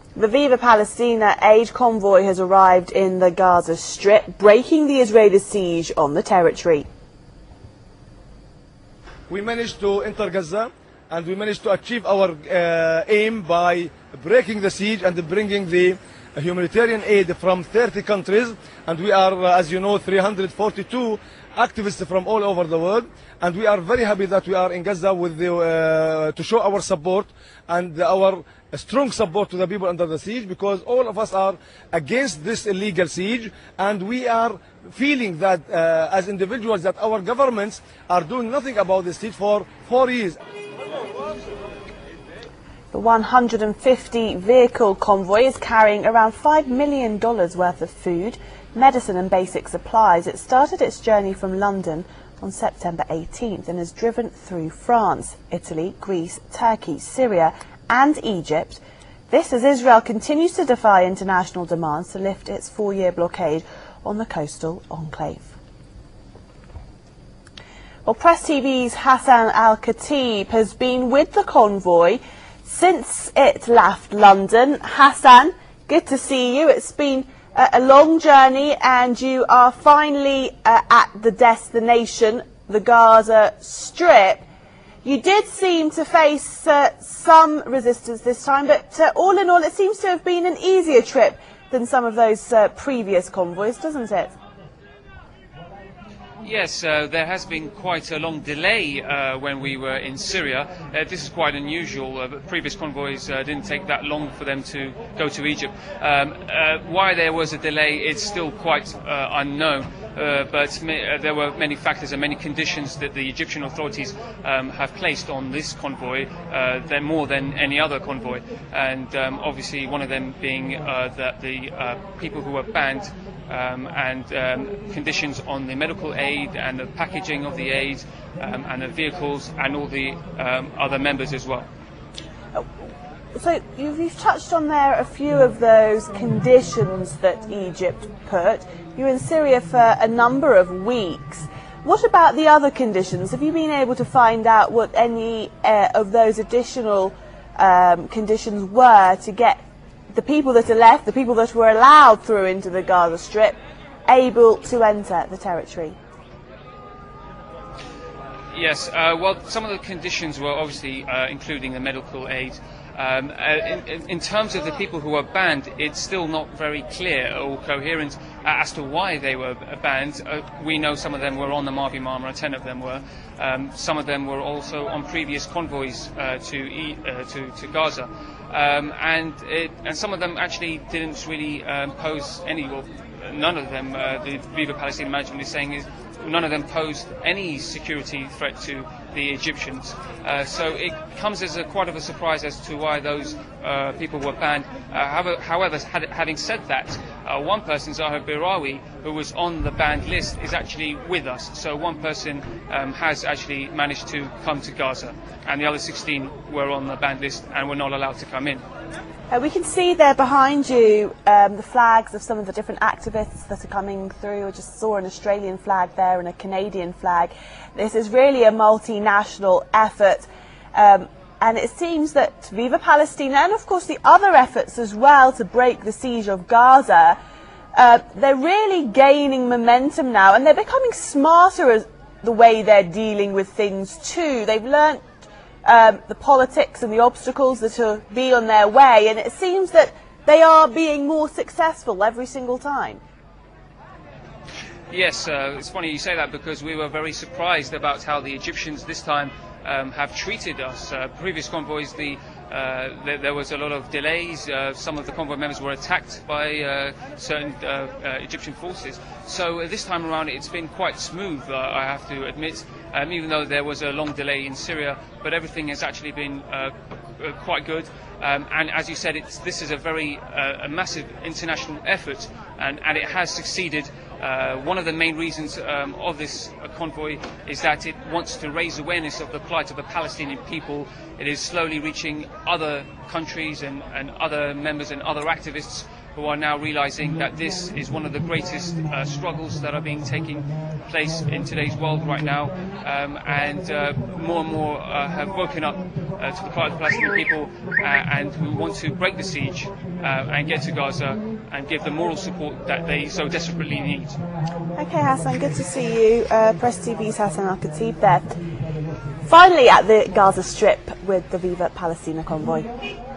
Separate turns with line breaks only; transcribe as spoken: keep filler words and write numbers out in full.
The Viva Palestina aid convoy has arrived in the Gaza Strip, breaking the Israeli siege on the territory.
We managed to enter Gaza and we managed to achieve our uh, aim by breaking the siege and bringing the humanitarian aid from thirty countries. And we are, uh, as you know, three hundred forty-two activists from all over the world. And we are very happy that we are in Gaza with the, uh, to show our support and our strong support to the people under the siege, because all of us are against this illegal siege, and we are feeling that uh, as individuals that our governments are doing nothing about this siege for four years.
The one hundred fifty vehicle convoy is carrying around five million dollars worth of food, medicine and basic supplies. It started its journey from London on September eighteenth and has driven through France, Italy, Greece, Turkey, Syria and Egypt. This as Israel continues to defy international demands to lift its four-year blockade on the coastal enclave. Well, Press T V's Hassan Al-Khatib has been with the convoy since it left London. Hassan, good to see you. It's been a, a long journey and you are finally uh, at the destination, the Gaza Strip. You did seem to face uh, some resistance this time, but uh, all in all it seems to have been an easier trip than some of those uh, previous convoys, doesn't it?
Yes, uh, there has been quite a long delay uh, when we were in Syria. Uh, this is quite unusual. Uh, previous convoys uh, didn't take that long for them to go to Egypt. Um, uh, why there was a delay, it's still quite uh, unknown. Uh, but uh, there were many factors and many conditions that the Egyptian authorities um, have placed on this convoy, uh, than more than any other convoy. And um, obviously one of them being uh, that the uh, people who were banned um, and um, conditions on the medical aid and the packaging of the aid um, and the vehicles and all the um, other members as well.
So you've, you've touched on there a few of those conditions that Egypt put. You were in Syria for a number of weeks. What about the other conditions? Have you been able to find out what any uh, of those additional um, conditions were to get the people that are left, the people that were allowed through into the Gaza Strip, able to enter the territory?
Yes, uh, well, some of the conditions were obviously uh, including the medical aid. Um, uh, in, in terms of the people who were banned, it's still not very clear or coherent uh, as to why they were banned. Uh, we know some of them were on the Mavi Marmara, ten of them were. Um, some of them were also on previous convoys uh, to, e uh, to to Gaza, um, and it, and some of them actually didn't really um, pose any. Well, none of them. Uh, the Viva Palestina management is saying is none of them posed any security threat to the Egyptians. Uh, so it comes as a, quite of a surprise as to why those uh, people were banned. Uh, however, however had, having said that, uh, one person, Zahar Birawi, who was on the banned list, is actually with us. So one person um, has actually managed to come to Gaza, and the other sixteen were on the banned list and were not allowed to come in.
Uh, we can see there behind you um, the flags of some of the different activists that are coming through. I just saw an Australian flag there and a Canadian flag. This is really a multinational effort, um, and it seems that Viva Palestina and of course the other efforts as well to break the siege of Gaza, uh, they're really gaining momentum now, and they're becoming smarter as the way they're dealing with things too. They've learnt Um, the politics and the obstacles that will be on their way, and it seems that they are being more successful every single time.
Yes, uh, it's funny you say that, because we were very surprised about how the Egyptians this time um, have treated us. Uh, previous convoys, the uh, there, there was a lot of delays. Uh, some of the convoy members were attacked by uh, certain uh, uh, Egyptian forces. So uh, this time around it's been quite smooth, uh, I have to admit, um, even though there was a long delay in Syria, but everything has actually been uh, uh, quite good. Um, and as you said, it's, this is a very uh, a massive international effort, and, and it has succeeded. Uh, one of the main reasons um, of this uh, convoy is that it wants to raise awareness of the plight of the Palestinian people. It is slowly reaching other countries and, and other members and other activists who are now realizing that this is one of the greatest uh, struggles that are being taking place in today's world right now, um, and uh, more and more uh, have woken up uh, to the plight of the Palestinian people, uh, and who want to break the siege uh, and get to Gaza and give the moral support that they so desperately need.
Okay, Hassan, good to see you. Uh, Press T V's Hassan Al-Khatib there. Finally at the Gaza Strip with the Viva Palestina convoy.